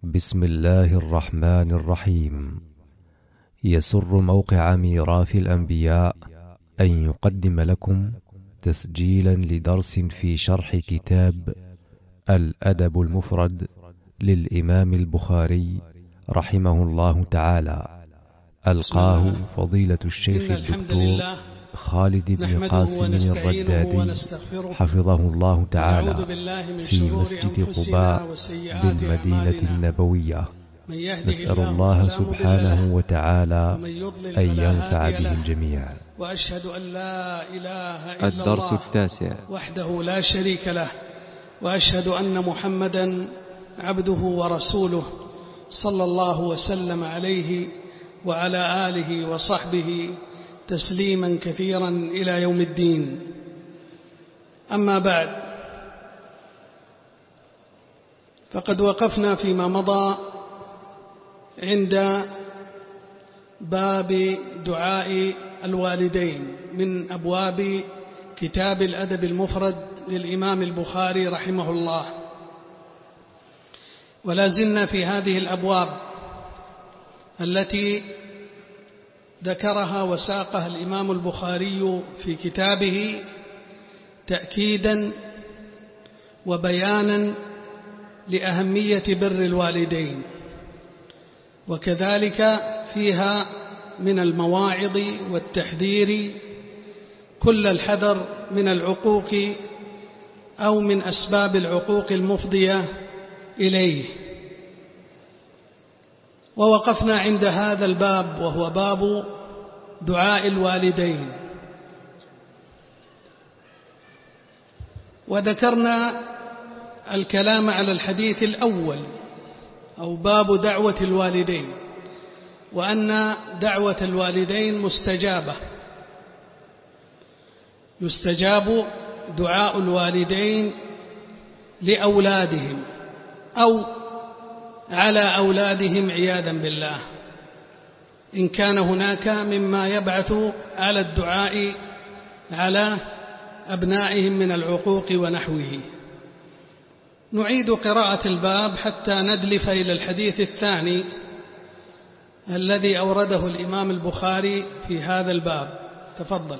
بسم الله الرحمن الرحيم. يسر موقع ميراث الأنبياء أن يقدم لكم تسجيلا لدرس في شرح كتاب الأدب المفرد للإمام البخاري رحمه الله تعالى، ألقاه فضيلة الشيخ الدكتور خالد بن قاسم الردادي حفظه الله تعالى في مسجد قباء بالمدينة النبوية. نسأل الله سبحانه وتعالى أن ينفع به الجميع. وأشهد أن لا إله إلا الدرس الله التاسع وحده لا شريك له، وأشهد أن محمدا عبده ورسوله صلى الله وسلم عليه وعلى آله وصحبه تسليما كثيرا إلى يوم الدين. أما بعد، فقد وقفنا فيما مضى عند باب دعاء الوالدين من أبواب كتاب الأدب المفرد للإمام البخاري رحمه الله، ولا زلنا في هذه الأبواب التي ذكرها وساقها الإمام البخاري في كتابه تأكيدا وبيانا لأهمية بر الوالدين، وكذلك فيها من المواعظ والتحذير كل الحذر من العقوق أو من أسباب العقوق المفضية إليه. ووقفنا عند هذا الباب وهو باب دعاء الوالدين، وذكرنا الكلام على الحديث الأول أو باب دعوة الوالدين، وأن دعوة الوالدين مستجابة، يستجاب دعاء الوالدين لأولادهم أو على أولادهم عياذا بالله، إن كان هناك مما يبعث على الدعاء على أبنائهم من العقوق ونحوه. نعيد قراءة الباب حتى ندلف إلى الحديث الثاني الذي أورده الإمام البخاري في هذا الباب. تفضل.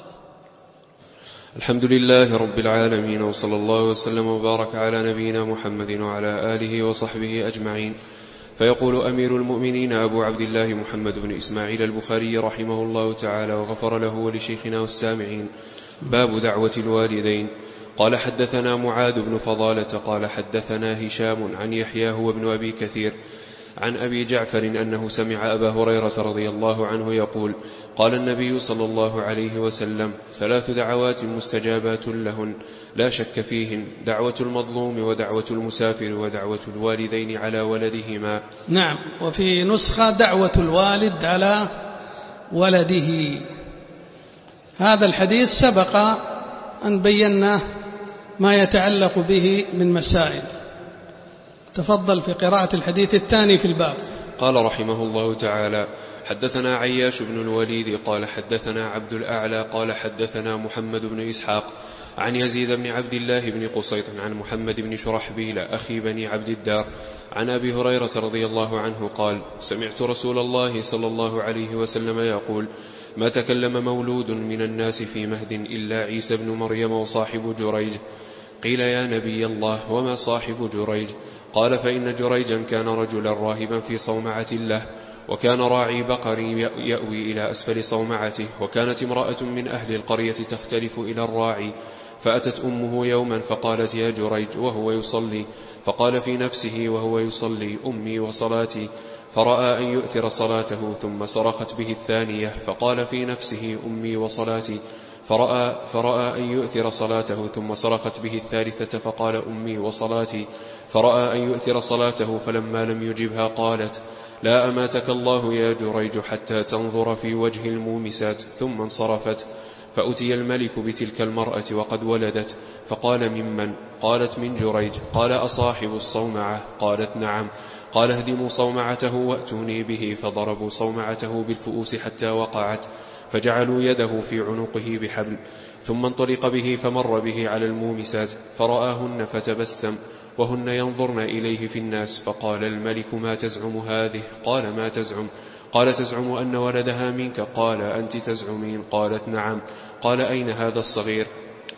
الحمد لله رب العالمين، وصلى الله وسلم وبارك على نبينا محمد وعلى آله وصحبه أجمعين. فيقول أمير المؤمنين أبو عبد الله محمد بن إسماعيل البخاري رحمه الله تعالى وغفر له ولشيخنا والسامعين: باب دعوة الوالدين. قال: حدثنا معاذ بن فضالة قال حدثنا هشام عن يحيى هو ابن أبي كثير عن أبي جعفر أنه سمع أبا هريرة رضي الله عنه يقول: قال النبي صلى الله عليه وسلم: 3 دعوات مستجابات لهن لا شك فيهن: دعوة المظلوم ودعوة المسافر ودعوة الوالدين على ولدهما. نعم، وفي نسخة دعوة الوالد على ولده. هذا الحديث سبق أن بينا ما يتعلق به من مسائل. تفضل في قراءة الحديث الثاني في الباب. قال رحمه الله تعالى: حدثنا عياش بن الوليد قال حدثنا عبد الأعلى قال حدثنا محمد بن إسحاق عن يزيد بن عبد الله بن قصيط عن محمد بن شرحبيل أخي بني عبد الدار عن أبي هريرة رضي الله عنه قال: سمعت رسول الله صلى الله عليه وسلم يقول: ما تكلم مولود من الناس في مهد إلا عيسى بن مريم وصاحب جريج. قيل: يا نبي الله، وما صاحب جريج؟ قال: فإن جريجا كان رجلا راهبا في صومعة له، وكان راعي بقر يأوي إلى أسفل صومعته، وكانت امرأة من أهل القرية تختلف إلى الراعي، فأتت أمه يوما فقالت: يا جريج، وهو يصلي، فقال في نفسه وهو يصلي: أمي وصلاتي، فرأى أن يؤثر صلاته ثم صرخت به الثانية، فقال في نفسه: أمي وصلاتي، فرأى أن يؤثر صلاته ثم صرخت به الثالثة، فقال: أمي وصلاتي، فرأى أن يؤثر صلاته، فلما لم يجبها قالت: لا أماتك الله يا جريج حتى تنظر في وجه المومسات، ثم انصرفت. فأتي الملك بتلك المرأة وقد ولدت، فقال: ممن؟ قالت: من جريج. قال: أصاحب الصومعة؟ قالت: نعم. قال: اهدموا صومعته وأتوني به، فضربوا صومعته بالفؤوس حتى وقعت، فجعلوا يده في عنقه بحبل، ثم انطلق به فمر به على المومسات فرآهن فتبسم، وهن ينظرن إليه في الناس. فقال الملك: ما تزعم هذه؟ قال: ما تزعم؟ قال: تزعم أن ولدها منك؟ قال: أنت تزعمين؟ قالت: نعم. قال: أين هذا الصغير؟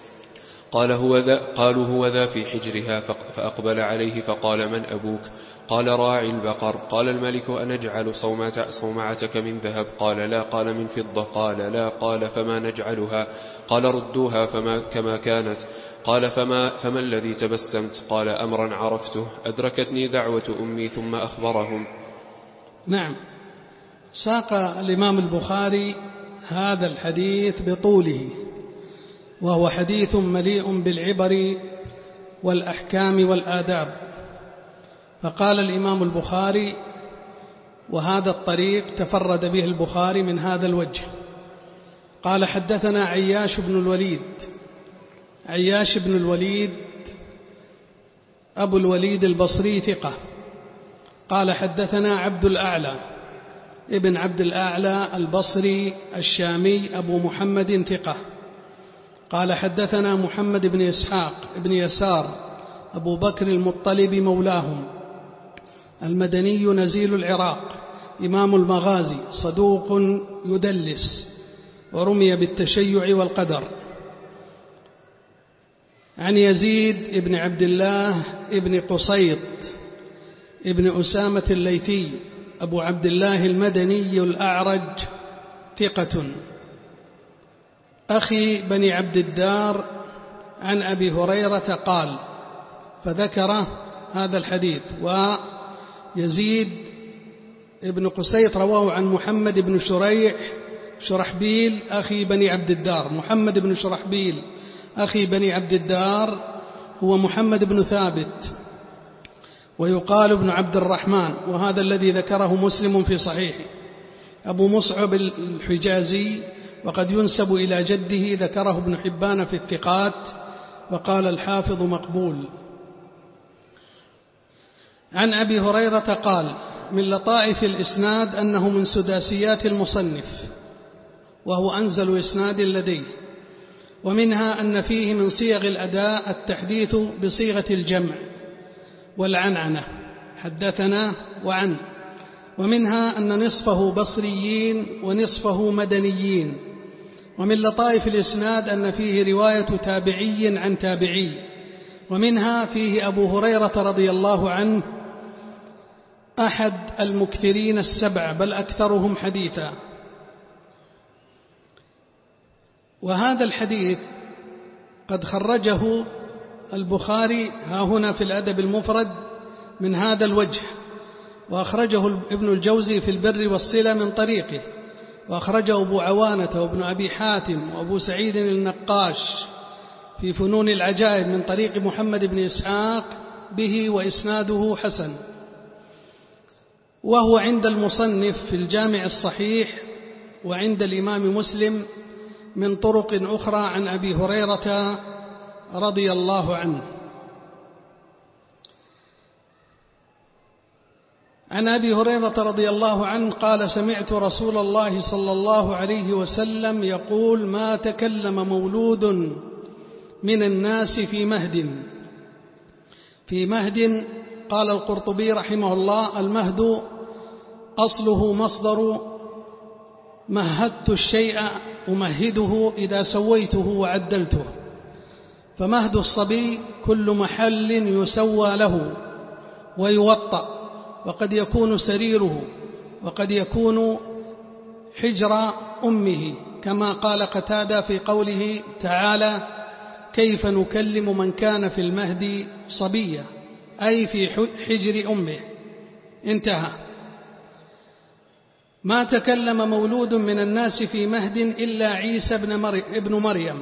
قالوا: هو ذا في حجرها. فأقبل عليه فقال: من أبوك؟ قال: راعي البقر. قال الملك: أنجعل صومعتك من ذهب؟ قال: لا. قال: من فضة؟ قال: لا. قال: فما نجعلها؟ قال: ردوها كما كانت. قال: فما الذي تبسمت؟ قال: أمرا عرفته، أدركتني دعوة أمي ثم أخبرهم. نعم. ساق الإمام البخاري هذا الحديث بطوله، وهو حديث مليء بالعبر والأحكام والآداب. فقال الإمام البخاري: وهذا الطريق تفرد به البخاري من هذا الوجه. قال: حدثنا عياش بن الوليد. عياش بن الوليد أبو الوليد البصري ثقة. قال: حدثنا عبد الأعلى ابن عبد الأعلى البصري الشامي أبو محمد ثقة. قال: حدثنا محمد بن إسحاق بن يسار أبو بكر المطلب مولاهم المدني نزيل العراق، إمام المغازي، صدوق يدلس ورمي بالتشيع والقدر. عن يزيد بن عبد الله بن قصيط ابن أسامة الليثي أبو عبد الله المدني الأعرج ثقة، أخي بني عبد الدار، عن أبي هريرة قال، فذكر هذا الحديث. ويزيد ابن قصيط رواه عن محمد بن شرحبيل أخي بني عبد الدار. محمد بن شرحبيل أخي بني عبد الدار هو محمد بن ثابت، ويقال ابن عبد الرحمن، وهذا الذي ذكره مسلم في صحيحه، أبو مصعب الحجازي، وقد ينسب إلى جده، ذكره ابن حبان في الثقات، وقال الحافظ مقبول. عن أبي هريرة قال: من لطائف الإسناد أنه من سداسيات المصنف، وهو أنزل إسناد لديه، ومنها أن فيه من صيغ الأداء التحديث بصيغة الجمع والعنعنة، حدثنا وعن، ومنها أن نصفه بصريين ونصفه مدنيين. ومن لطائف الإسناد أن فيه رواية تابعي عن تابعي، ومنها فيه أبو هريرة رضي الله عنه أحد المكثرين السبع، بل أكثرهم حديثا. وهذا الحديث قد خرجه البخاري هنا في الأدب المفرد من هذا الوجه، وأخرجه ابن الجوزي في البر والصلة من طريقه، وأخرجه أبو عوانة وابن أبي حاتم وأبو سعيد النقاش في فنون العجائب من طريق محمد بن إسحاق به، وإسناده حسن. وهو عند المصنف في الجامع الصحيح، وعند الإمام مسلم من طرق أخرى عن أبي هريرة رضي الله عنه. عن أبي هريرة رضي الله عنه قال: سمعت رسول الله صلى الله عليه وسلم يقول: ما تكلم مولود من الناس في مهد. قال القرطبي رحمه الله: المهد أصله مصدر مهدت الشيء أمهده إذا سويته وعدلته، فمهد الصبي كل محل يسوى له ويوطأ، وقد يكون سريره، وقد يكون حجر أمه، كما قال قتادة في قوله تعالى: كيف نكلم من كان في المهد صبيا، أي في حجر أمه. انتهى. ما تكلم مولود من الناس في مهد إلا عيسى ابن مريم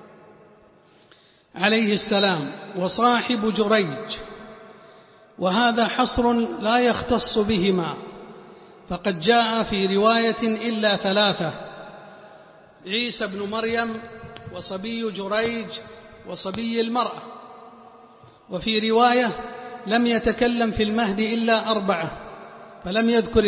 عليه السلام وصاحب جريج، وهذا حصر لا يختص بهما، فقد جاء في رواية إلا ثلاثة: عيسى ابن مريم وصبي جريج وصبي المرأة. وفي رواية لم يتكلم في المهد إلا 4، فلم يذكر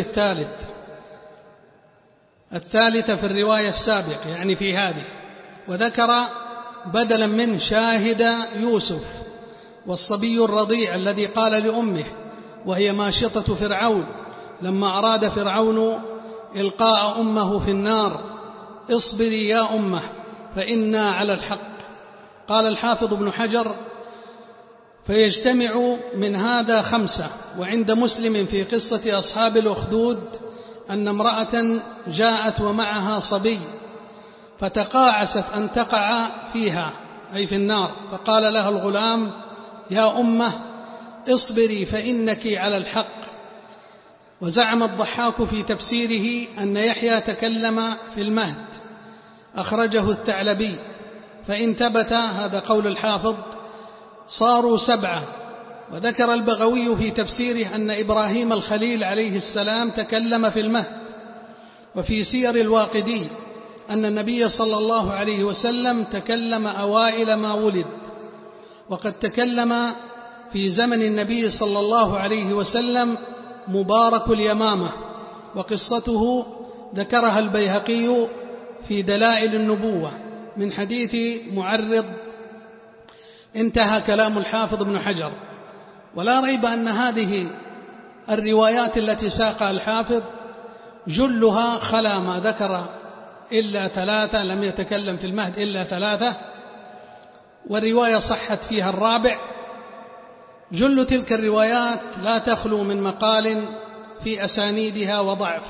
الثالثة في الرواية السابقة، يعني في هذه، وذكر بدلا من شاهد يوسف والصبي الرضيع الذي قال لأمه وهي ماشطة فرعون لما أراد فرعون إلقاء أمه في النار: اصبري يا أمه فإنا على الحق. قال الحافظ ابن حجر: فيجتمع من هذا 5. وعند مسلم في قصة أصحاب الأخدود أن امرأة جاءت ومعها صبي فتقاعست أن تقع فيها أي في النار، فقال لها الغلام: يا أمه اصبري فإنك على الحق. وزعم الضحاك في تفسيره أن يحيى تكلم في المهد، أخرجه الثعلبي، فإن ثبت هذا قول الحافظ صاروا 7. وذكر البغوي في تفسيره أن إبراهيم الخليل عليه السلام تكلم في المهد. وفي سير الواقدي أن النبي صلى الله عليه وسلم تكلم أوائل ما ولد، وقد تكلم في زمن النبي صلى الله عليه وسلم مبارك اليمامة، وقصته ذكرها البيهقي في دلائل النبوة من حديث معرض. انتهى كلام الحافظ ابن حجر. ولا ريب أن هذه الروايات التي ساقها الحافظ جلها خلا ما ذكر إلا 3، لم يتكلم في المهد إلا 3، والرواية صحت فيها 4. جل تلك الروايات لا تخلو من مقال في أسانيدها وضعف.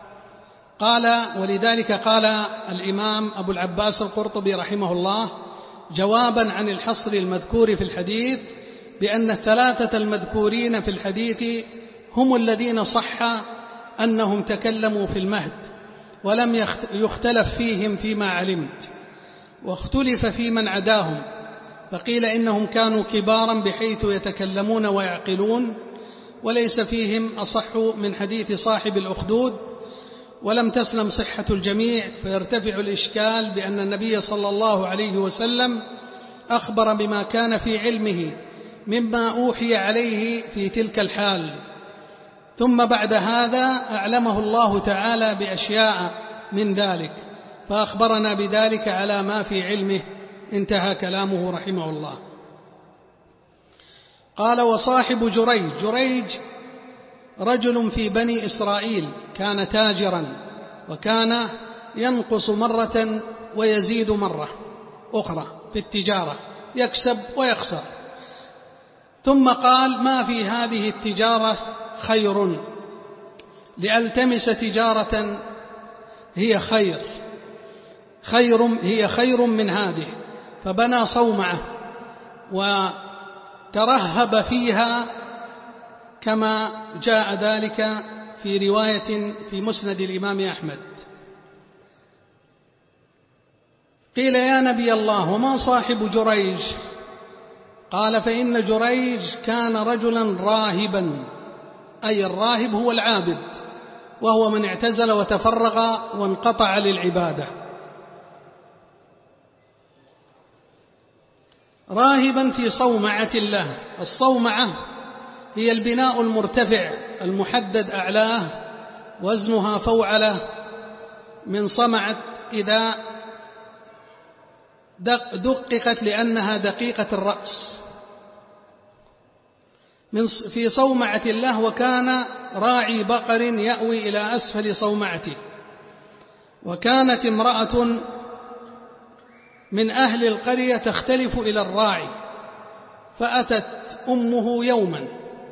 ولذلك قال الإمام أبو العباس القرطبي رحمه الله جوابا عن الحصر المذكور في الحديث بأن 3 المذكورين في الحديث هم الذين صح أنهم تكلموا في المهد، ولم يختلف فيهم فيما علمت، واختلف في من عداهم، فقيل إنهم كانوا كبارا بحيث يتكلمون ويعقلون، وليس فيهم أصح من حديث صاحب الأخدود، ولم تسلم صحة الجميع، فيرتفع الإشكال بأن النبي صلى الله عليه وسلم أخبر بما كان في علمه مما أوحي عليه في تلك الحال، ثم بعد هذا أعلمه الله تعالى بأشياء من ذلك فأخبرنا بذلك على ما في علمه. انتهى كلامه رحمه الله. قال: وصاحب جريج رجل في بني إسرائيل كان تاجرا، وكان ينقص مرة ويزيد مرة أخرى في التجارة، يكسب ويخسر. ثم قال: ما في هذه التجارة خير، لألتمس تجارة هي خير من هذه، فبنى صومعة وترهب فيها كما جاء ذلك في رواية في مسند الإمام أحمد. قيل: يا نبي الله، وما صاحب جريج؟ قال: فإن جريج كان رجلا راهبا، أي الراهب هو العابد، وهو من اعتزل وتفرغ وانقطع للعبادة. راهبا في صومعة الله. الصومعة هي البناء المرتفع المحدد أعلاه، وزنها فوعلة من صمعت إذا دققت لأنها دقيقة الرأس. في صومعة الله. وكان راعي بقر يأوي إلى أسفل صومعته. وكانت امرأة من أهل القرية تختلف إلى الراعي، فأتت أمه يوما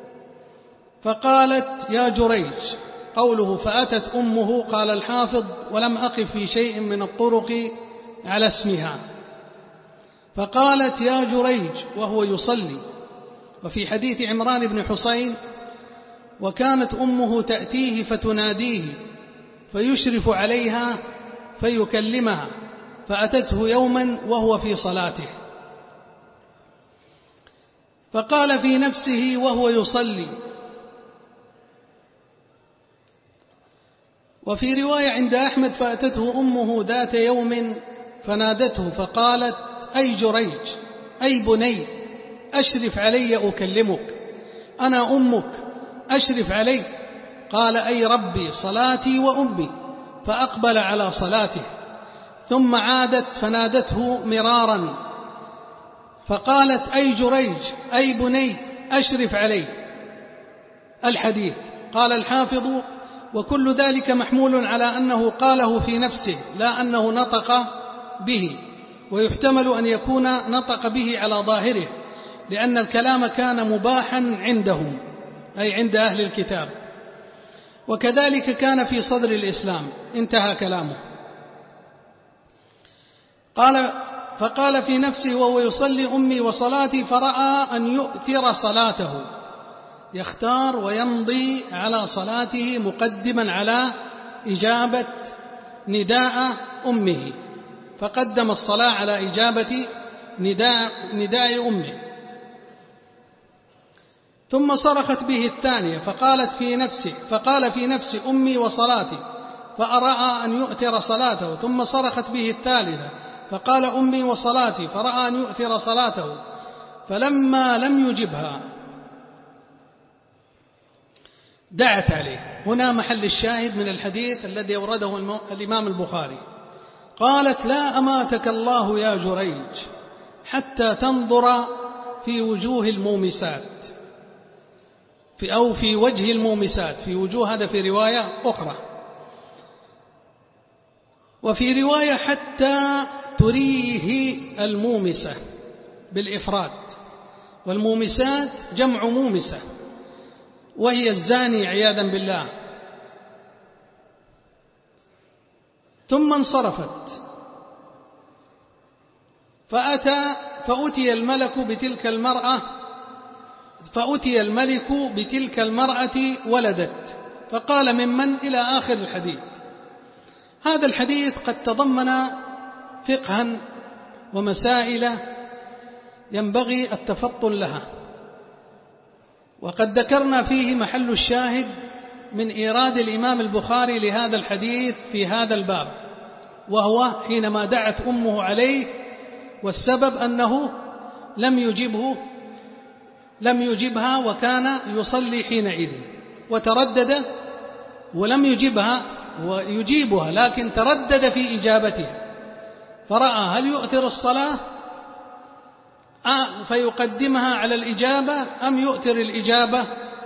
فقالت: يا جريج. قوله فأتت أمه، قال الحافظ: ولم أقف في شيء من الطرق على اسمها، فقالت: يا جريج وهو يصلي. وفي حديث عمران بن حسين: وكانت أمه تأتيه فتناديه فيشرف عليها فيكلمها، فأتته يوما وهو في صلاته فقال في نفسه وهو يصلي. وفي رواية عند أحمد: فأتته أمه ذات يوم فنادته فقالت: أي جريج، أي بني، أشرف علي أكلمك، أنا أمك، أشرف علي. قال: أي ربي، صلاتي وأمي. فأقبل على صلاته، ثم عادت فنادته مرارا فقالت: أي جريج، أي بني، أشرف علي. الحديث. قال الحافظ: وكل ذلك محمول على أنه قاله في نفسه لا أنه نطق به، ويحتمل أن يكون نطق به على ظاهره، لأن الكلام كان مباحا عندهم، أي عند أهل الكتاب، وكذلك كان في صدر الإسلام. انتهى كلامه. فقال في نفسه وهو يصلي أمي وصلاتي، فرأى أن يؤثر صلاته، يختار ويمضي على صلاته مقدما على إجابة نداء أمه، فقدم الصلاة على إجابة نداء أمه. ثم صرخت به الثانية فقال في نفسه أمي وصلاتي، فرأى أن يؤثر صلاته. ثم صرخت به الثالثة فقال أمي وصلاتي، فرأى أن يؤثر صلاته. فلما لم يجبها دعت عليه. هنا محل الشاهد من الحديث الذي أورده الإمام البخاري. قالت: لا أماتك الله يا جريج حتى تنظر في وجوه المومسات، أو في وجه المومسات، في وجوه، هذا في رواية أخرى، وفي رواية حتى تريه المومسة بالإفراد، والمومسات جمع مومسة وهي الزاني عياذا بالله. ثم انصرفت، فأتي الملك بتلك المرأة ولدت، فقال: ممن؟ إلى آخر الحديث. هذا الحديث قد تضمن فقها ومسائل ينبغي التفطن لها، وقد ذكرنا فيه محل الشاهد من إيراد الإمام البخاري لهذا الحديث في هذا الباب، وهو حينما دعت أمه عليه، والسبب أنه لم يجبها وكان يصلي حينئذ، وتردد ولم يجبها ويجيبها، لكن تردد في إجابتها، فرأى هل يؤثر الصلاة فيقدمها على الإجابة أم يؤثر الإجابة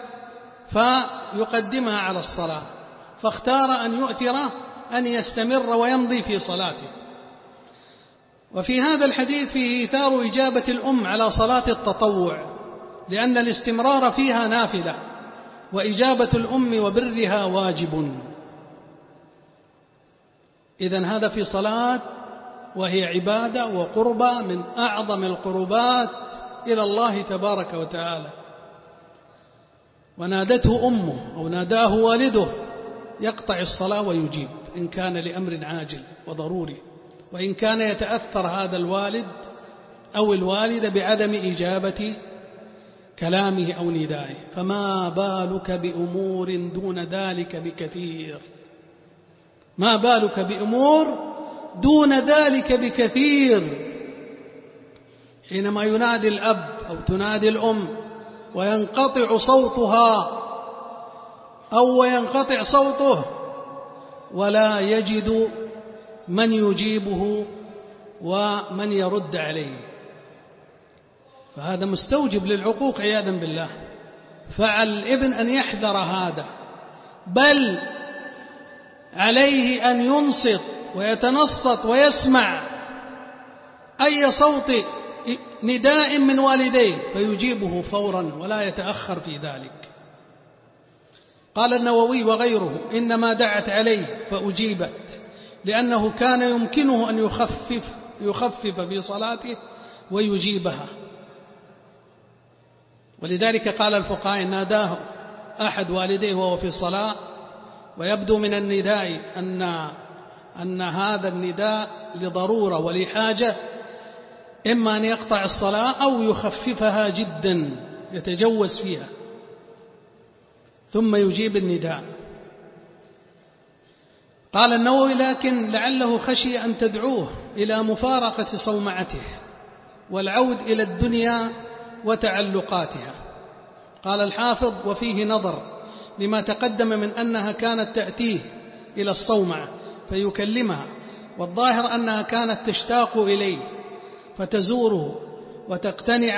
فيقدمها على الصلاة، فاختار أن يؤثر، أن يستمر ويمضي في صلاته. وفي هذا الحديث فيه إيثار إجابة الأم على صلاة التطوع، لأن الاستمرار فيها نافلة، وإجابة الأم وبرها واجب. إذن هذا في صلاة وهي عبادة وقربة من أعظم القربات إلى الله تبارك وتعالى. ونادته أمه أو ناداه والده، يقطع الصلاة ويجيب إن كان لأمر عاجل وضروري، وإن كان يتأثر هذا الوالد أو الوالدة بعدم إجابة كلامه أو ندائه، فما بالك بأمور دون ذلك بكثير، ما بالك بأمور دون ذلك بكثير. حينما ينادي الأب أو تنادي الأم وينقطع صوتها أو ينقطع صوته ولا يجد من يجيبه ومن يرد عليه، فهذا مستوجب للعقوق عياذا بالله. فعلى الابن أن يحذر هذا، بل عليه أن ينصت ويتنصت ويسمع أي صوت نداء من والديه فيجيبه فورا ولا يتأخر في ذلك. قال النووي وغيره: إنما دعت عليه فأجيبت، لأنه كان يمكنه أن يخفف في صلاته ويجيبها. ولذلك قال الفقهاء: إن ناداه أحد والديه وهو في الصلاة، ويبدو من النداء أن هذا النداء لضرورة ولحاجة، إما أن يقطع الصلاة أو يخففها جدا يتجوز فيها ثم يجيب النداء. قال النووي: لكن لعله خشي أن تدعوه إلى مفارقة صومعته والعود إلى الدنيا وتعلقاتها. قال الحافظ: وفيه نظر لما تقدم من أنها كانت تأتيه إلى الصومعة فيكلمها، والظاهر أنها كانت تشتاق إليه فتزوره وتقتنع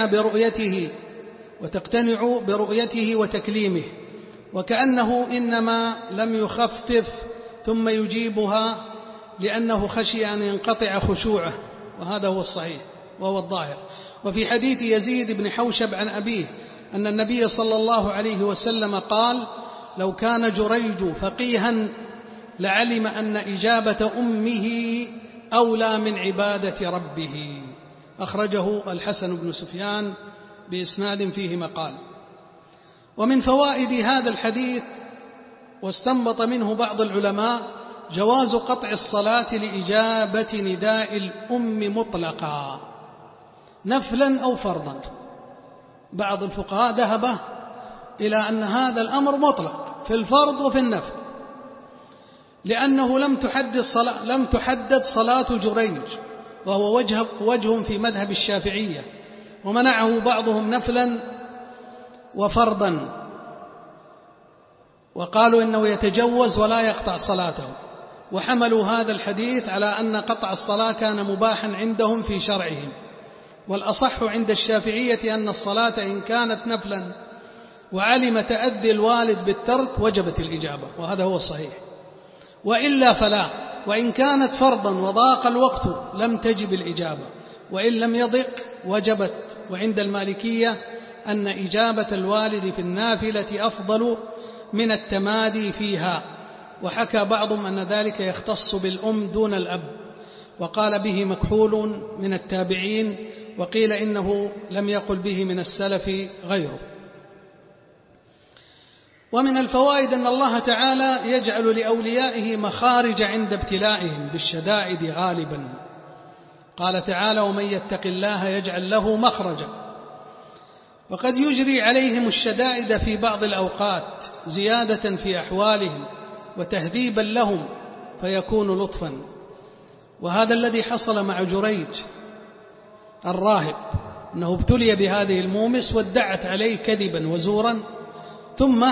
برؤيته وتكليمه، وكأنه إنما لم يخفف ثم يجيبها لأنه خشي أن ينقطع خشوعه، وهذا هو الصحيح وهو الظاهر. وفي حديث يزيد بن حوشب عن أبيه أن النبي صلى الله عليه وسلم قال: لو كان جريج فقيها لعلم أن إجابة أمه أولى من عبادة ربه. أخرجه الحسن بن سفيان بإسناد فيه مقال. ومن فوائد هذا الحديث واستنبط منه بعض العلماء جواز قطع الصلاة لإجابة نداء الأم مطلقا نفلا أو فرضا. بعض الفقهاء ذهب إلى أن هذا الأمر مطلق في الفرض وفي النفل، لأنه لم تحدد صلاة جريج، وهو وجه في مذهب الشافعية، ومنعه بعضهم نفلا وفرضا، وقالوا إنه يتجوز ولا يقطع صلاته، وحملوا هذا الحديث على أن قطع الصلاة كان مباحا عندهم في شرعهم. والأصح عند الشافعية أن الصلاة إن كانت نفلا وعلم تأذي الوالد بالترك وجبت الإجابة، وهذا هو الصحيح، وإلا فلا. وإن كانت فرضا وضاق الوقت لم تجب الإجابة، وإن لم يضق وجبت. وعند المالكية أن إجابة الوالد في النافلة أفضل من التمادي فيها، وحكى بعضهم أن ذلك يختص بالأم دون الأب، وقال به مكحول من التابعين، وقيل إنه لم يقل به من السلف غيره. ومن الفوائد أن الله تعالى يجعل لأوليائه مخارج عند ابتلائهم بالشدائد غالبا. قال تعالى: ومن يتق الله يجعل له مخرجا. وقد يجري عليهم الشدائد في بعض الأوقات زيادة في أحوالهم وتهذيبا لهم فيكون لطفا، وهذا الذي حصل مع جريج الراهب، أنه ابتلي بهذه المومس وادعت عليه كذبا وزورا، ثم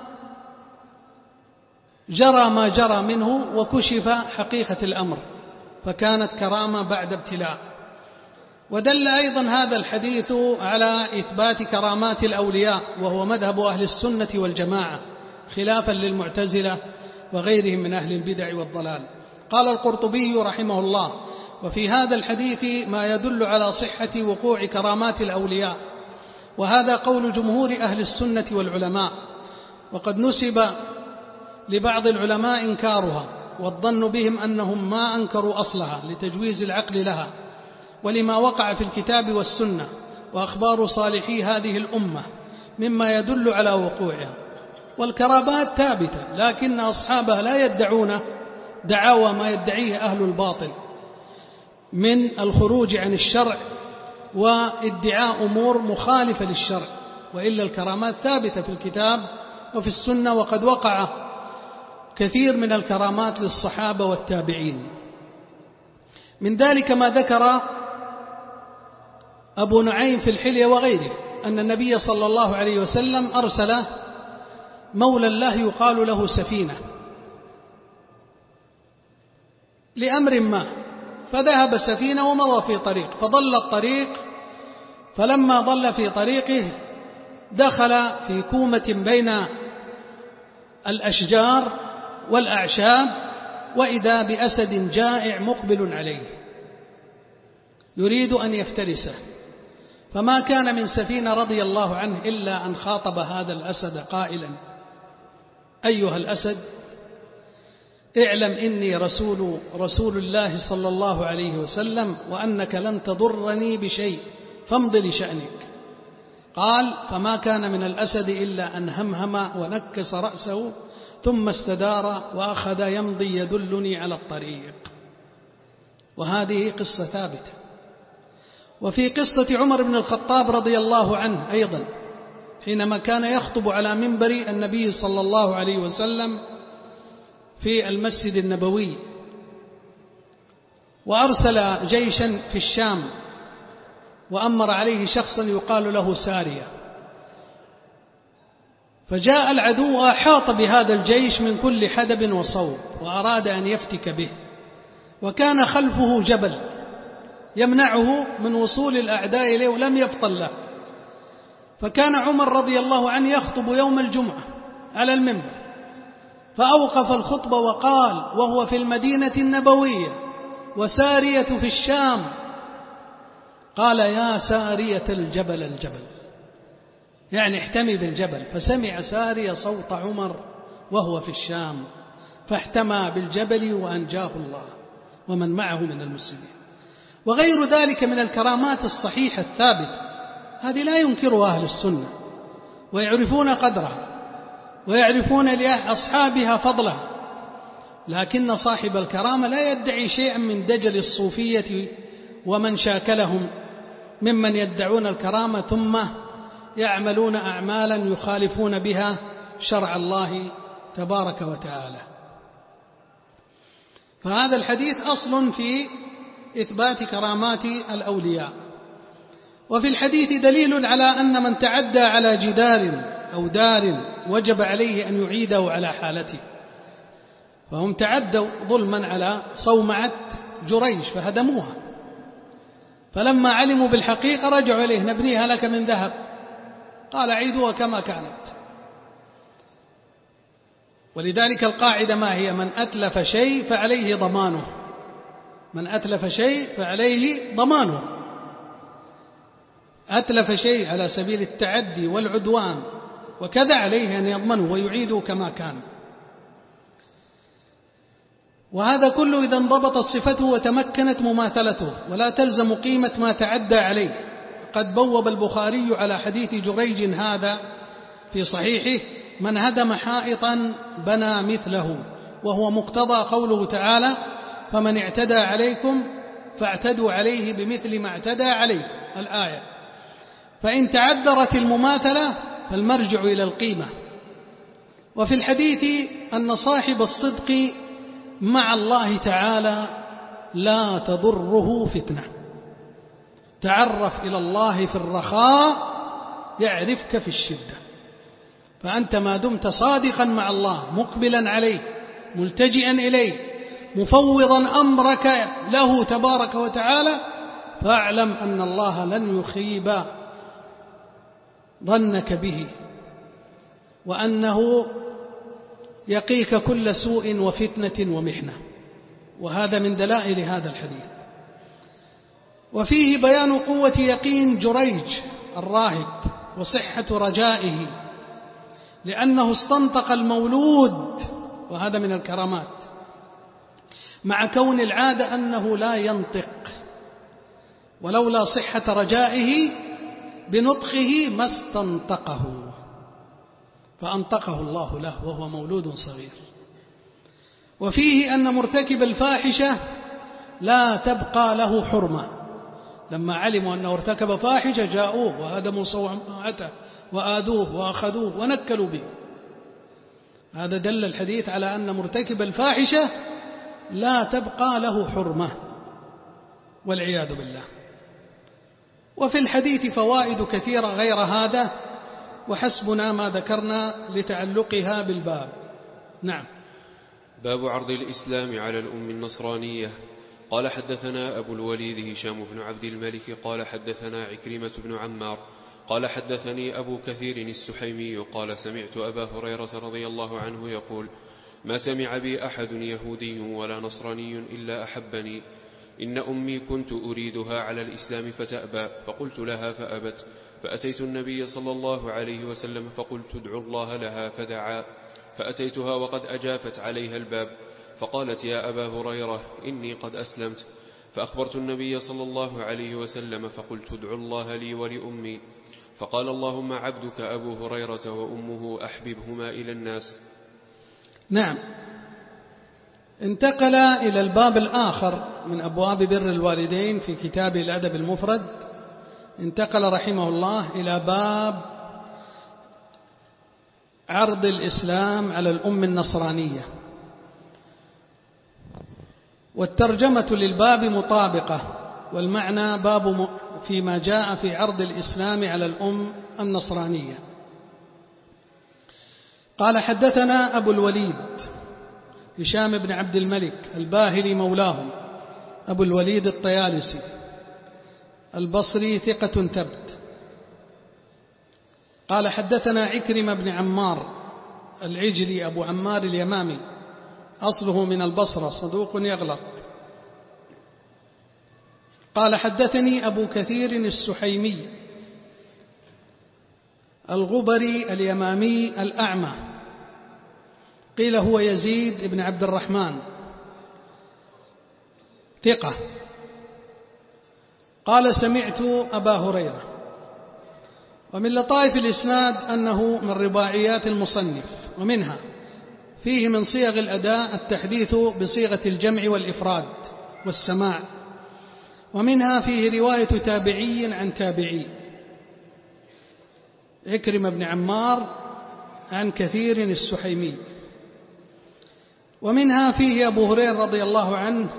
جرى ما جرى منه وكشف حقيقة الأمر، فكانت كرامة بعد ابتلاء. ودل أيضا هذا الحديث على إثبات كرامات الأولياء، وهو مذهب أهل السنة والجماعة، خلافا للمعتزلة وغيرهم من أهل البدع والضلال. قال القرطبي رحمه الله: وفي هذا الحديث ما يدل على صحة وقوع كرامات الأولياء، وهذا قول جمهور أهل السنة والعلماء. وقد نسب لبعض العلماء إنكارها، والظن بهم أنهم ما أنكروا أصلها لتجويز العقل لها، ولما وقع في الكتاب والسنة وأخبار صالحي هذه الأمة مما يدل على وقوعها. والكرامات ثابتة، لكن أصحابها لا يدعون دعاوى ما يدعيه أهل الباطل من الخروج عن الشرع وادعاء أمور مخالفة للشرع، وإلا الكرامات ثابتة في الكتاب وفي السنة. وقد وقع كثير من الكرامات للصحابة والتابعين. من ذلك ما ذكر أبو نعيم في الحلية وغيره أن النبي صلى الله عليه وسلم أرسل مولى له يقال له سفينة لأمر ما، فذهب سفينة ومضى في طريق، فضل الطريق، فلما ضل في طريقه دخل في كومة بين الأشجار والأعشاب، وإذا بأسد جائع مقبل عليه يريد أن يفترسه، فما كان من سفينة رضي الله عنه إلا أن خاطب هذا الأسد قائلا: أيها الأسد، اعلم إني رسول الله صلى الله عليه وسلم، وأنك لن تضرني بشيء، فامض لشأنك. قال: فما كان من الأسد إلا أن همهم ونكس رأسه، ثم استدار وأخذ يمضي يدلني على الطريق. وهذه قصة ثابتة. وفي قصة عمر بن الخطاب رضي الله عنه أيضا، حينما كان يخطب على منبر النبي صلى الله عليه وسلم في المسجد النبوي، وأرسل جيشا في الشام، وأمر عليه شخصا يقال له سارية، فجاء العدو وأحاط بهذا الجيش من كل حدب وصوب، وأراد أن يفتك به، وكان خلفه جبل يمنعه من وصول الأعداء إليه ولم يبطل له. فكان عمر رضي الله عنه يخطب يوم الجمعة على المنبر، فأوقف الخطبة وقال وهو في المدينة النبوية وسارية في الشام، قال يا سارية الجبل الجبل، يعني احتمي بالجبل. فسمع سارية صوت عمر وهو في الشام فاحتمى بالجبل وأنجاه الله ومن معه من المسلمين. وغير ذلك من الكرامات الصحيحة الثابتة، هذه لا ينكرها أهل السنة ويعرفون قدرها ويعرفون لأصحابها فضلها، لكن صاحب الكرامة لا يدعي شيئا من دجل الصوفية ومن شاكلهم ممن يدعون الكرامة ثم يعملون أعمالا يخالفون بها شرع الله تبارك وتعالى. فهذا الحديث أصل في إثبات كرامات الأولياء. وفي الحديث دليل على أن من تعدى على جدار أو دار وجب عليه أن يعيده على حالته، فهم تعدوا ظلما على صومعة جريش فهدموها، فلما علموا بالحقيقة رجعوا إليه نبنيها لك من ذهب، قال عيدوها كما كانت. ولذلك القاعدة ما هي؟ من أتلف شيء فعليه ضمانه، من أتلف شيء فعليه ضمانه. أتلف شيء على سبيل التعدي والعدوان وكذا عليه أن يضمنه ويعيده كما كان. وهذا كله إذا انضبطت صفته وتمكنت مماثلته، ولا تلزم قيمة ما تعدى عليه. قد بوب البخاري على حديث جريج هذا في صحيحه من هدم حائطا بنى مثله، وهو مقتضى قوله تعالى فمن اعتدى عليكم فاعتدوا عليه بمثل ما اعتدى عليكم الآية. فإن تعذرت المماثلة فالمرجع إلى القيمة. وفي الحديث أن صاحب الصدق مع الله تعالى لا تضره فتنة. تعرف إلى الله في الرخاء يعرفك في الشدة. فأنت ما دمت صادقا مع الله مقبلا عليه ملتجئا إليه مفوضا أمرك له تبارك وتعالى، فاعلم أن الله لن يخيب ظنك به، وأنه يقيك كل سوء وفتنة ومحنة. وهذا من دلائل هذا الحديث. وفيه بيان قوة يقين جريج الراهب وصحة رجائه، لأنه استنطق المولود، وهذا من الكرامات، مع كون العادة أنه لا ينطق، ولولا صحة رجائه بنطقه ما استنطقه، فأنطقه الله له وهو مولود صغير. وفيه أن مرتكب الفاحشة لا تبقى له حرمة، لما علموا أنه ارتكب فاحشة جاءوه وهدموا صومعته وآذوه وأخذوه ونكلوا به. هذا دل الحديث على أن مرتكب الفاحشة لا تبقى له حرمة والعياذ بالله. وفي الحديث فوائد كثيرة غير هذا، وحسبنا ما ذكرنا لتعلقها بالباب. نعم. باب عرض الإسلام على الأم النصرانية. قال حدثنا أبو الوليد هشام بن عبد الملك قال حدثنا عكرمة بن عمار قال حدثني أبو كثير السحيمي قال سمعت أبا هريرة رضي الله عنه يقول ما سمع بي أحد يهودي ولا نصراني إلا أحبني. إن أمي كنت أريدها على الإسلام فتأبى، فقلت لها فأبت، فأتيت النبي صلى الله عليه وسلم فقلت ادعو الله لها فدعا، فأتيتها وقد أجافت عليها الباب، فقالت يا أبا هريرة إني قد أسلمت، فأخبرت النبي صلى الله عليه وسلم فقلت ادعو الله لي ولأمي، فقال اللهم عبدك أبو هريرة وأمه أحببهما إلى الناس. نعم. انتقل إلى الباب الآخر من أبواب بر الوالدين في كتاب الأدب المفرد. انتقل رحمه الله إلى باب عرض الإسلام على الأم النصرانية، والترجمة للباب مطابقة، والمعنى باب فيما جاء في عرض الإسلام على الأم النصرانية. قال حدثنا أبو الوليد هشام بن عبد الملك الباهلي مولاهم أبو الوليد الطيالسي البصري ثقة ثبت. قال حدثنا عكرمة بن عمار العجلي أبو عمار اليمامي، أصله من البصرة، صدوق يغلط. قال حدثني أبو كثير السحيمي الغبري اليمامي الأعمى، قيل هو يزيد بن عبد الرحمن، ثقة. قال سمعت أبا هريرة. ومن لطائف الإسناد أنه من رباعيات المصنف، ومنها فيه من صيغ الأداء التحديث بصيغة الجمع والإفراد والسماع، ومنها فيه رواية تابعي عن تابعي، عكرمة بن عمار عن كثير السحيمي، ومنها فيه أبو هريرة رضي الله عنه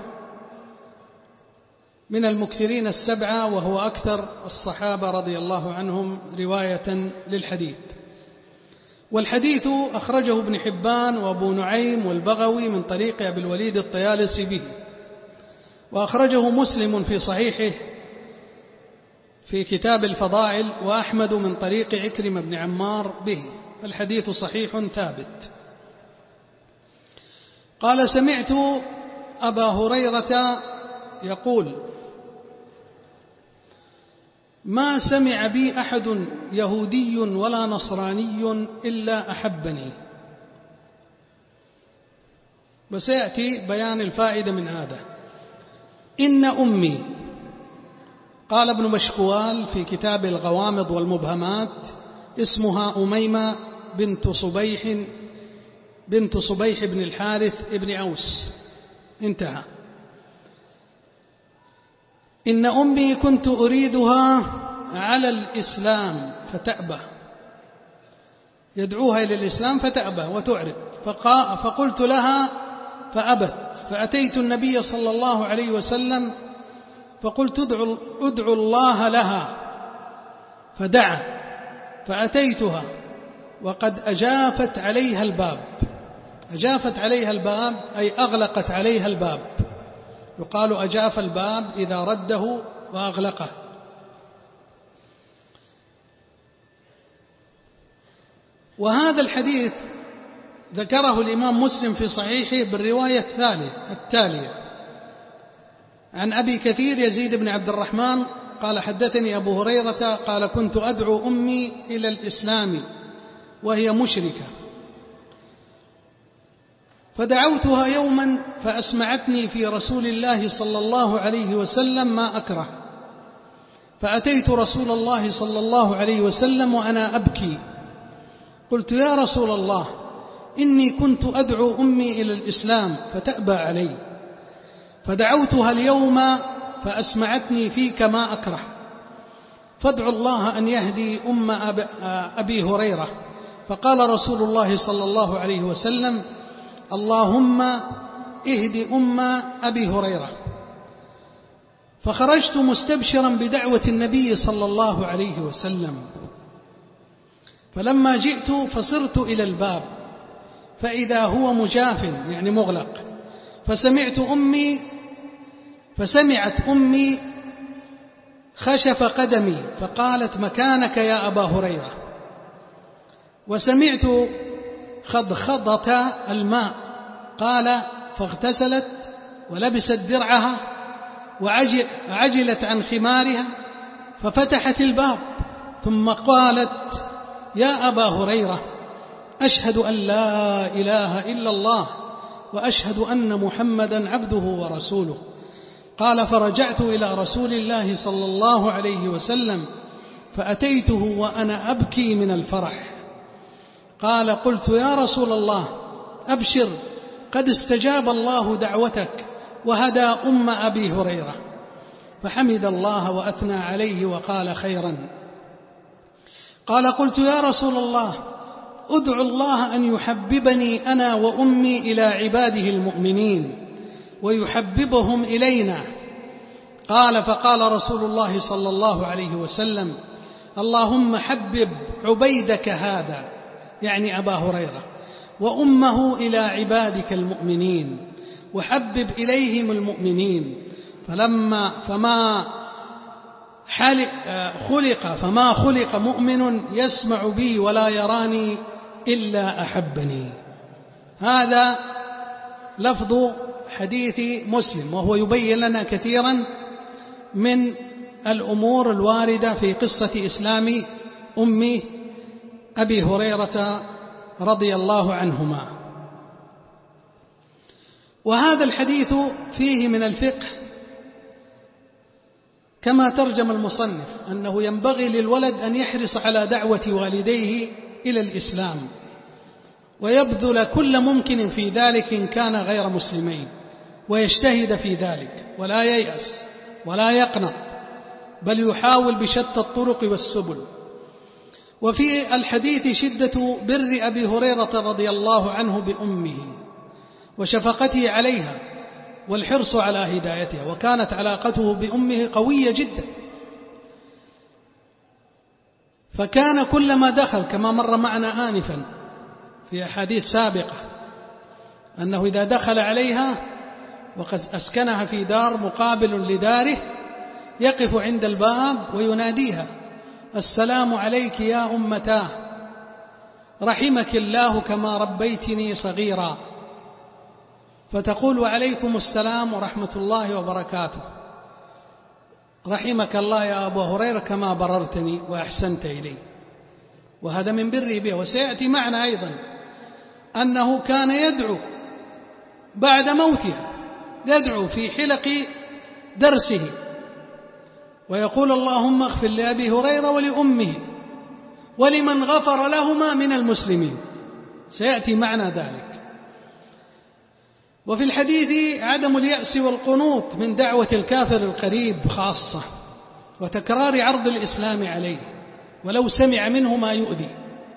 من المكثرين السبعة، وهو أكثر الصحابة رضي الله عنهم رواية للحديث. والحديث أخرجه ابن حبان وأبو نعيم والبغوي من طريق أبي الوليد الطيالسي به، وأخرجه مسلم في صحيحه في كتاب الفضائل، وأحمد من طريق عكرمة بن عمار به، فالحديث صحيح ثابت. قال سمعت أبا هريرة يقول: ما سمع بي أحد يهودي ولا نصراني إلا أحبني. وسيأتي بيان الفائدة من هذا. إن أمي، قال ابن مشكوال في كتاب الغوامض والمبهمات، اسمها أميمة بنت صبيح بن الحارث بن أوس، انتهى. إن أمي كنت أريدها على الإسلام فتأبى، يدعوها إلى الإسلام فتأبى وتعرض، فقلت لها فأبت، فأتيت النبي صلى الله عليه وسلم فقلت ادعو الله لها، فدعا، فأتيتها وقد أجافت عليها الباب. أجافت عليها الباب أي أغلقت عليها الباب، يقال أجاف الباب إذا رده وأغلقه. وهذا الحديث ذكره الإمام مسلم في صحيحه بالرواية التالية عن أبي كثير يزيد بن عبد الرحمن قال حدثني أبو هريرة قال كنت أدعو أمي إلى الإسلام وهي مشركة، فدعوتها يوما فأسمعتني في رسول الله صلى الله عليه وسلم ما أكره، فأتيت رسول الله صلى الله عليه وسلم وأنا أبكي، قلت يا رسول الله إني كنت أدعو أمي إلى الإسلام فتأبى علي، فدعوتها اليوم فأسمعتني فيك ما أكره، فادعوا الله أن يهدي أم أبي هريرة. فقال رسول الله صلى الله عليه وسلم اللهم اهد أم أبي هريرة. فخرجت مستبشرا بدعوة النبي صلى الله عليه وسلم، فلما جئت فصرت إلى الباب فإذا هو مجاف يعني مغلق، فسمعت أمي خشف قدمي فقالت مكانك يا أبا هريرة، وسمعت خضخضة الماء، قال فاغتسلت ولبست درعها وعجلت عن خمارها ففتحت الباب، ثم قالت يا أبا هريرة أشهد أن لا إله إلا الله وأشهد أن محمدا عبده ورسوله. قال فرجعت إلى رسول الله صلى الله عليه وسلم فأتيته وأنا أبكي من الفرح. قال قلت يا رسول الله أبشر قد استجاب الله دعوتك وهدى أم أبي هريرة، فحمد الله وأثنى عليه وقال خيرا. قال قلت يا رسول الله أدعو الله أن يحببني أنا وأمي إلى عباده المؤمنين ويحببهم إلينا. قال فقال رسول الله صلى الله عليه وسلم اللهم حبب عبيدك هذا يعني أبا هريرة وأمه إلى عبادك المؤمنين خلق فما خلق مؤمن يسمع بي ولا يراني إلا أحبني. هذا لفظ حديث مسلم، وهو يبين لنا كثيرا من الأمور الواردة في قصة إسلام أم أبي هريرة رضي الله عنهما. وهذا الحديث فيه من الفقه كما ترجم المصنف أنه ينبغي للولد أن يحرص على دعوة والديه إلى الإسلام، ويبذل كل ممكن في ذلك إن كان غير مسلمين، ويجتهد في ذلك ولا ييأس ولا يقنط، بل يحاول بشتى الطرق والسبل. وفي الحديث شدة بر أبي هريرة رضي الله عنه بأمه وشفقته عليها والحرص على هدايتها، وكانت علاقته بأمه قوية جدا، فكان كلما دخل كما مر معنا آنفا في أحاديث سابقة أنه إذا دخل عليها وقد أسكنها في دار مقابل لداره يقف عند الباب ويناديها: السلام عليك يا أمتاه، رحمك الله كما ربيتني صغيرا، فتقول: وعليكم السلام ورحمة الله وبركاته، رحمك الله يا أبا هريرة كما بررتني وأحسنت إلي. وهذا من بره به. وسيأتي معنا أيضا أنه كان يدعو بعد موتها، يدعو في حلق درسه ويقول: اللهم اغفر لأبي هريرة ولأمه ولمن غفر لهما من المسلمين. سيأتي معنا ذلك. وفي الحديث عدم اليأس والقنوط من دعوة الكافر القريب خاصة، وتكرار عرض الإسلام عليه ولو سمع منه ما يؤذي،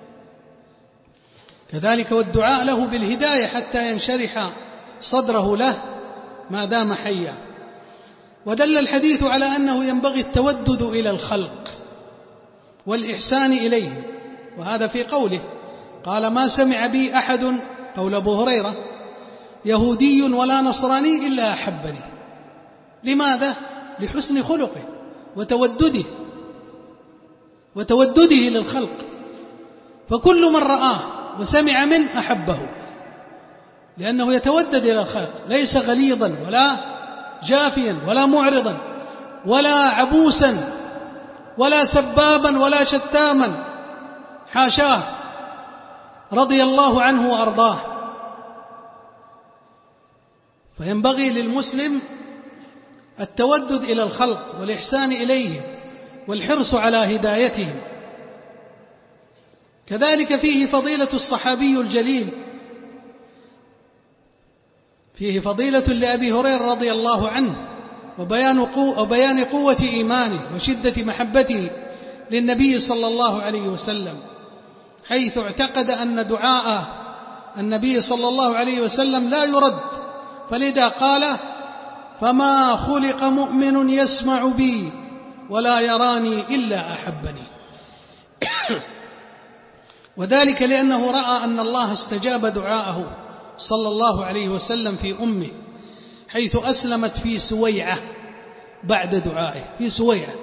كذلك والدعاء له بالهداية حتى ينشرح صدره له ما دام حيا. ودل الحديث على أنه ينبغي التودد إلى الخلق والإحسان إليه، وهذا في قوله قال: ما سمع بي أحد، قول أبو هريرة، يهودي ولا نصراني إلا أحبني. لماذا؟ لحسن خلقه وتودده للخلق، فكل من رآه وسمع منه أحبه، لأنه يتودد إلى الخلق، ليس غليظا ولا جافيا ولا معرضا ولا عبوسا ولا سبابا ولا شتاما، حاشاه رضي الله عنه وأرضاه. فينبغي للمسلم التودد إلى الخلق والإحسان إليهم والحرص على هدايتهم. كذلك فيه فضيلة الصحابي الجليل، فيه فضيلة لأبي هريرة رضي الله عنه وبيان قوة إيمانه وشدة محبته للنبي صلى الله عليه وسلم، حيث اعتقد أن دعاء النبي صلى الله عليه وسلم لا يرد، فلذا قال: فما خلق مؤمن يسمع بي ولا يراني إلا أحبني. وذلك لأنه رأى أن الله استجاب دعاءه صلى الله عليه وسلم في أمه، حيث أسلمت في سويعة بعد دعائه، في سويعة،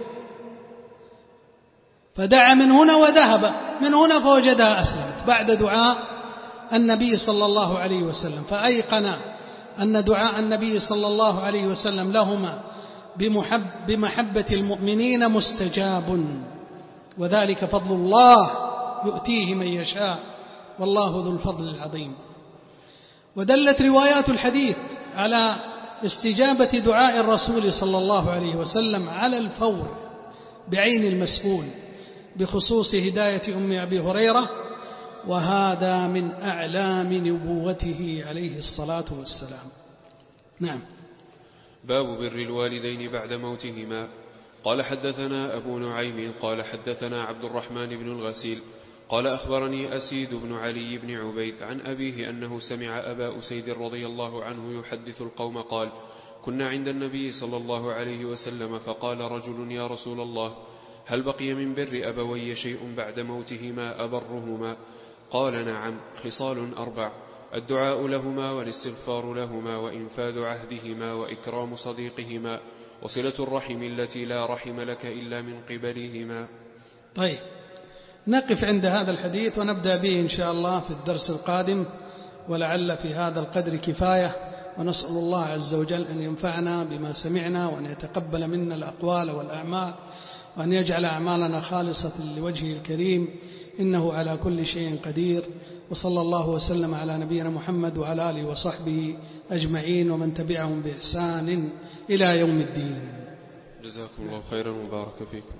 فدعا من هنا وذهب من هنا فوجدها أسلمت بعد دعاء النبي صلى الله عليه وسلم، فأيقن أن دعاء النبي صلى الله عليه وسلم لهما بمحبة المؤمنين مستجاب، وذلك فضل الله يؤتيه من يشاء والله ذو الفضل العظيم. ودلت روايات الحديث على استجابة دعاء الرسول صلى الله عليه وسلم على الفور بعين المسؤول بخصوص هداية أم أبي هريرة، وهذا من أعلام نبوته عليه الصلاة والسلام. نعم. باب بر الوالدين بعد موتهما. قال: حدثنا أبو نعيم قال حدثنا عبد الرحمن بن الغسيل قال: أخبرني أسيد بن علي بن عبيد عن أبيه أنه سمع أبا أسيد رضي الله عنه يحدث القوم قال: كنا عند النبي صلى الله عليه وسلم فقال رجل: يا رسول الله، هل بقي من بر أبوي شيء بعد موتهما أبرهما؟ قال: نعم، خصال 4: الدعاء لهما والاستغفار لهما وإنفاذ عهدهما وإكرام صديقهما وصلة الرحم التي لا رحم لك إلا من قبلهما. طيب، نقف عند هذا الحديث ونبدأ به إن شاء الله في الدرس القادم، ولعل في هذا القدر كفاية، ونسأل الله عز وجل أن ينفعنا بما سمعنا، وأن يتقبل منا الأقوال والأعمال، وأن يجعل أعمالنا خالصة لوجهه الكريم، إنه على كل شيء قدير. وصلى الله وسلم على نبينا محمد وعلى آله وصحبه أجمعين، ومن تبعهم بإحسان إلى يوم الدين. جزاكم الله خيرا وبارك فيكم.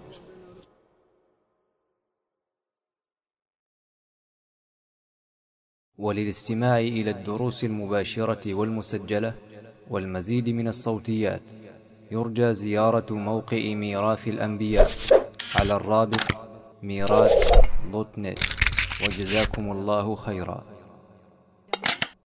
وللاستماع إلى الدروس المباشرة والمسجلة والمزيد من الصوتيات يرجى زيارة موقع ميراث الأنبياء على الرابط ميراث.net. وجزاكم الله خيرا.